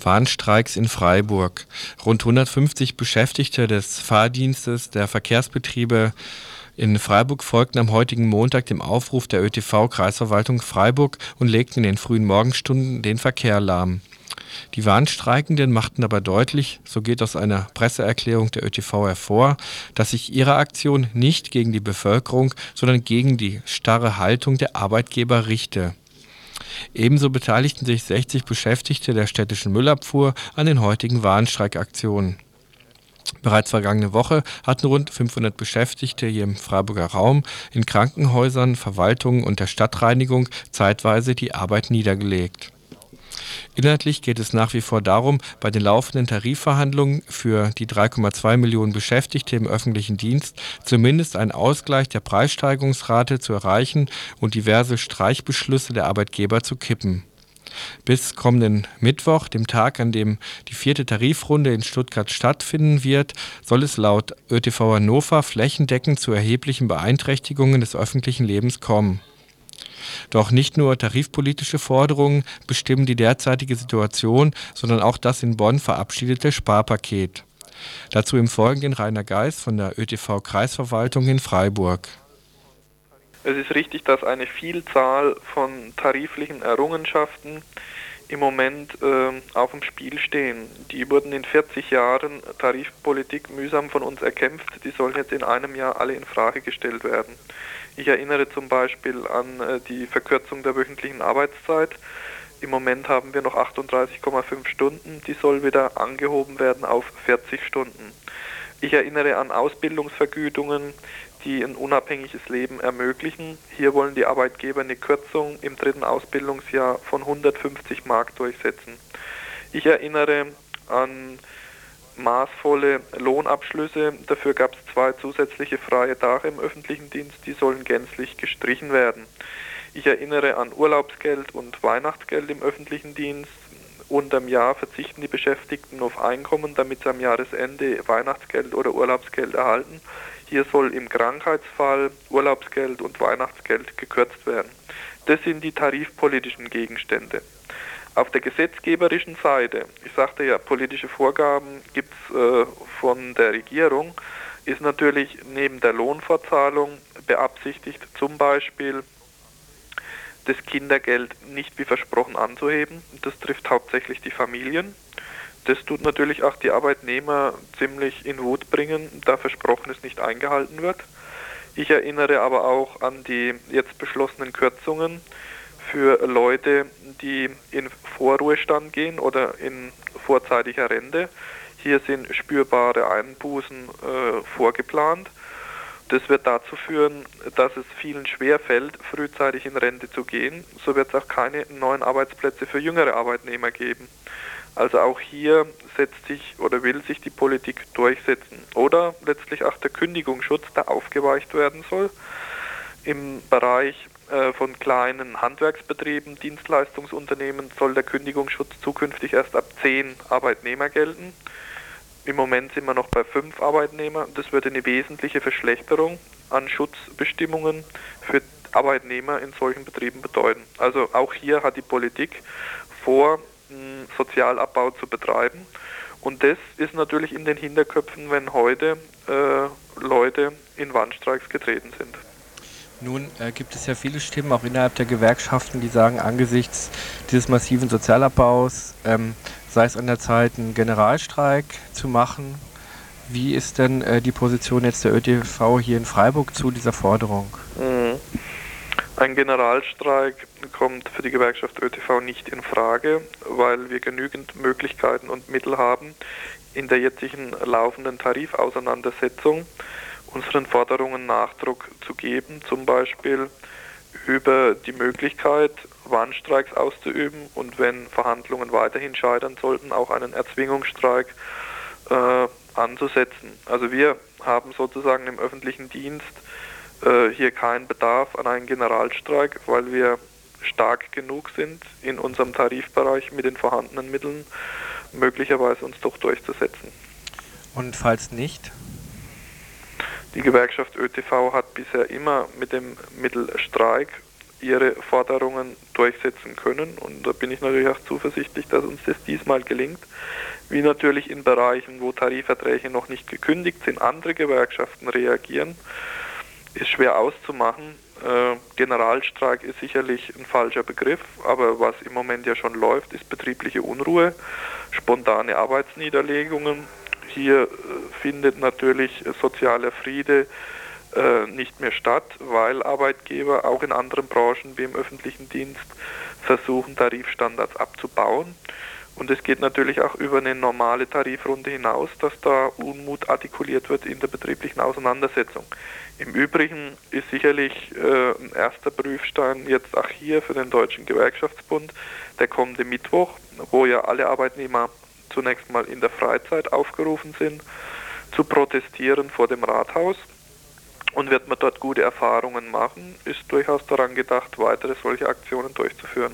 Warnstreiks in Freiburg. Rund 150 Beschäftigte des Fahrdienstes der Verkehrsbetriebe in Freiburg folgten am heutigen Montag dem Aufruf der ÖTV-Kreisverwaltung Freiburg und legten in den frühen Morgenstunden den Verkehr lahm. Die Warnstreikenden machten aber deutlich, so geht aus einer Presseerklärung der ÖTV hervor, dass sich ihre Aktion nicht gegen die Bevölkerung, sondern gegen die starre Haltung der Arbeitgeber richte. Ebenso beteiligten sich 60 Beschäftigte der städtischen Müllabfuhr an den heutigen Warnstreikaktionen. Bereits vergangene Woche hatten rund 500 Beschäftigte hier im Freiburger Raum in Krankenhäusern, Verwaltungen und der Stadtreinigung zeitweise die Arbeit niedergelegt. Inhaltlich geht es nach wie vor darum, bei den laufenden Tarifverhandlungen für die 3,2 Millionen Beschäftigte im öffentlichen Dienst zumindest einen Ausgleich der Preissteigerungsrate zu erreichen und diverse Streichbeschlüsse der Arbeitgeber zu kippen. Bis kommenden Mittwoch, dem Tag, an dem die 4. Tarifrunde in Stuttgart stattfinden wird, soll es laut ÖTV Hannover flächendeckend zu erheblichen Beeinträchtigungen des öffentlichen Lebens kommen. Doch nicht nur tarifpolitische Forderungen bestimmen die derzeitige Situation, sondern auch das in Bonn verabschiedete Sparpaket. Dazu im Folgenden Rainer Geis von der ÖTV-Kreisverwaltung in Freiburg. Es ist richtig, dass eine Vielzahl von tariflichen Errungenschaften im Moment auf dem Spiel stehen. Die wurden in 40 Jahren Tarifpolitik mühsam von uns erkämpft. Die sollen jetzt in einem Jahr alle in Frage gestellt werden. Ich erinnere zum Beispiel an die Verkürzung der wöchentlichen Arbeitszeit. Im Moment haben wir noch 38,5 Stunden. Die soll wieder angehoben werden auf 40 Stunden. Ich erinnere an Ausbildungsvergütungen, die ein unabhängiges Leben ermöglichen. Hier wollen die Arbeitgeber eine Kürzung im 3. Ausbildungsjahr von 150 Mark durchsetzen. Ich erinnere an maßvolle Lohnabschlüsse. Dafür gab es 2 zusätzliche freie Tage im öffentlichen Dienst. Die sollen gänzlich gestrichen werden. Ich erinnere an Urlaubsgeld und Weihnachtsgeld im öffentlichen Dienst. Unterm Jahr verzichten die Beschäftigten auf Einkommen, damit sie am Jahresende Weihnachtsgeld oder Urlaubsgeld erhalten. Hier soll im Krankheitsfall Urlaubsgeld und Weihnachtsgeld gekürzt werden. Das sind die tarifpolitischen Gegenstände. Auf der gesetzgeberischen Seite, ich sagte ja, politische Vorgaben gibt es von der Regierung, ist natürlich neben der Lohnfortzahlung beabsichtigt, zum Beispiel das Kindergeld nicht wie versprochen anzuheben. Das trifft hauptsächlich die Familien. Das tut natürlich auch die Arbeitnehmer ziemlich in Wut bringen, da Versprochenes nicht eingehalten wird. Ich erinnere aber auch an die jetzt beschlossenen Kürzungen für Leute, die in Vorruhestand gehen oder in vorzeitiger Rente. Hier sind spürbare Einbußen vorgeplant. Das wird dazu führen, dass es vielen schwerfällt, frühzeitig in Rente zu gehen. So wird es auch keine neuen Arbeitsplätze für jüngere Arbeitnehmer geben. Also auch hier setzt sich oder will sich die Politik durchsetzen. Oder letztlich auch der Kündigungsschutz, der aufgeweicht werden soll. Im Bereich von kleinen Handwerksbetrieben, Dienstleistungsunternehmen soll der Kündigungsschutz zukünftig erst ab 10 Arbeitnehmer gelten. Im Moment sind wir noch bei 5 Arbeitnehmern. Das würde eine wesentliche Verschlechterung an Schutzbestimmungen für Arbeitnehmer in solchen Betrieben bedeuten. Also auch hier hat die Politik vor, Sozialabbau zu betreiben. Und das ist natürlich in den Hinterköpfen, wenn heute Leute in Warnstreiks getreten sind. Nun gibt es ja viele Stimmen, auch innerhalb der Gewerkschaften, die sagen, angesichts dieses massiven Sozialabbaus sei es an der Zeit, einen Generalstreik zu machen. Wie ist denn die Position jetzt der ÖTV hier in Freiburg zu dieser Forderung? Ein Generalstreik kommt für die Gewerkschaft ÖTV nicht in Frage, weil wir genügend Möglichkeiten und Mittel haben, in der jetzigen laufenden Tarifauseinandersetzung unseren Forderungen Nachdruck zu geben, zum Beispiel über die Möglichkeit, Warnstreiks auszuüben und wenn Verhandlungen weiterhin scheitern sollten, auch einen Erzwingungsstreik anzusetzen. Also wir haben sozusagen im öffentlichen Dienst hier keinen Bedarf an einen Generalstreik, weil wir stark genug sind, in unserem Tarifbereich mit den vorhandenen Mitteln möglicherweise uns doch durchzusetzen. Und falls nicht? Die Gewerkschaft ÖTV hat bisher immer mit dem Mittel Streik ihre Forderungen durchsetzen können. Und da bin ich natürlich auch zuversichtlich, dass uns das diesmal gelingt. Wie natürlich in Bereichen, wo Tarifverträge noch nicht gekündigt sind, andere Gewerkschaften reagieren, ist schwer auszumachen. Generalstreik ist sicherlich ein falscher Begriff, aber was im Moment ja schon läuft, ist betriebliche Unruhe, spontane Arbeitsniederlegungen. Hier findet natürlich sozialer Friede nicht mehr statt, weil Arbeitgeber auch in anderen Branchen wie im öffentlichen Dienst versuchen, Tarifstandards abzubauen. Und es geht natürlich auch über eine normale Tarifrunde hinaus, dass da Unmut artikuliert wird in der betrieblichen Auseinandersetzung. Im Übrigen ist sicherlich ein erster Prüfstein jetzt auch hier für den Deutschen Gewerkschaftsbund der kommende Mittwoch, wo ja alle Arbeitnehmer zunächst mal in der Freizeit aufgerufen sind, zu protestieren vor dem Rathaus. Und wird man dort gute Erfahrungen machen, ist durchaus daran gedacht, weitere solche Aktionen durchzuführen.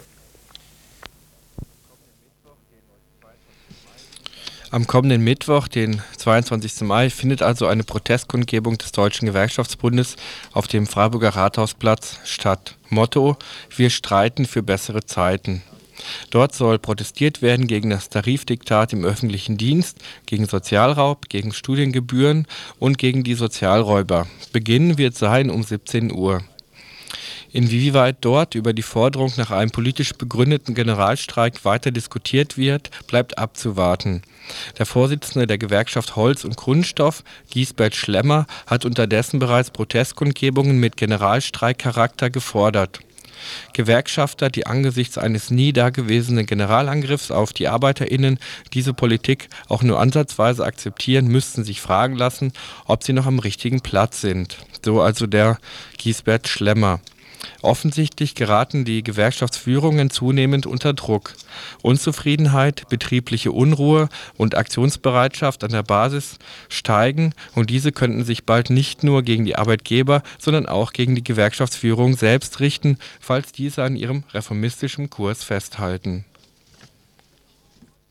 Am kommenden Mittwoch, den 22. Mai, findet also eine Protestkundgebung des Deutschen Gewerkschaftsbundes auf dem Freiburger Rathausplatz statt. Motto: Wir streiten für bessere Zeiten. Dort soll protestiert werden gegen das Tarifdiktat im öffentlichen Dienst, gegen Sozialraub, gegen Studiengebühren und gegen die Sozialräuber. Beginn wird sein um 17 Uhr. Inwieweit dort über die Forderung nach einem politisch begründeten Generalstreik weiter diskutiert wird, bleibt abzuwarten. Der Vorsitzende der Gewerkschaft Holz und Kunststoff, Giesbert Schlemmer, hat unterdessen bereits Protestkundgebungen mit Generalstreikcharakter gefordert. Gewerkschafter, die angesichts eines nie dagewesenen Generalangriffs auf die ArbeiterInnen diese Politik auch nur ansatzweise akzeptieren, müssten sich fragen lassen, ob sie noch am richtigen Platz sind. So also der Giesbert Schlemmer. Offensichtlich geraten die Gewerkschaftsführungen zunehmend unter Druck. Unzufriedenheit, betriebliche Unruhe und Aktionsbereitschaft an der Basis steigen und diese könnten sich bald nicht nur gegen die Arbeitgeber, sondern auch gegen die Gewerkschaftsführung selbst richten, falls diese an ihrem reformistischen Kurs festhalten.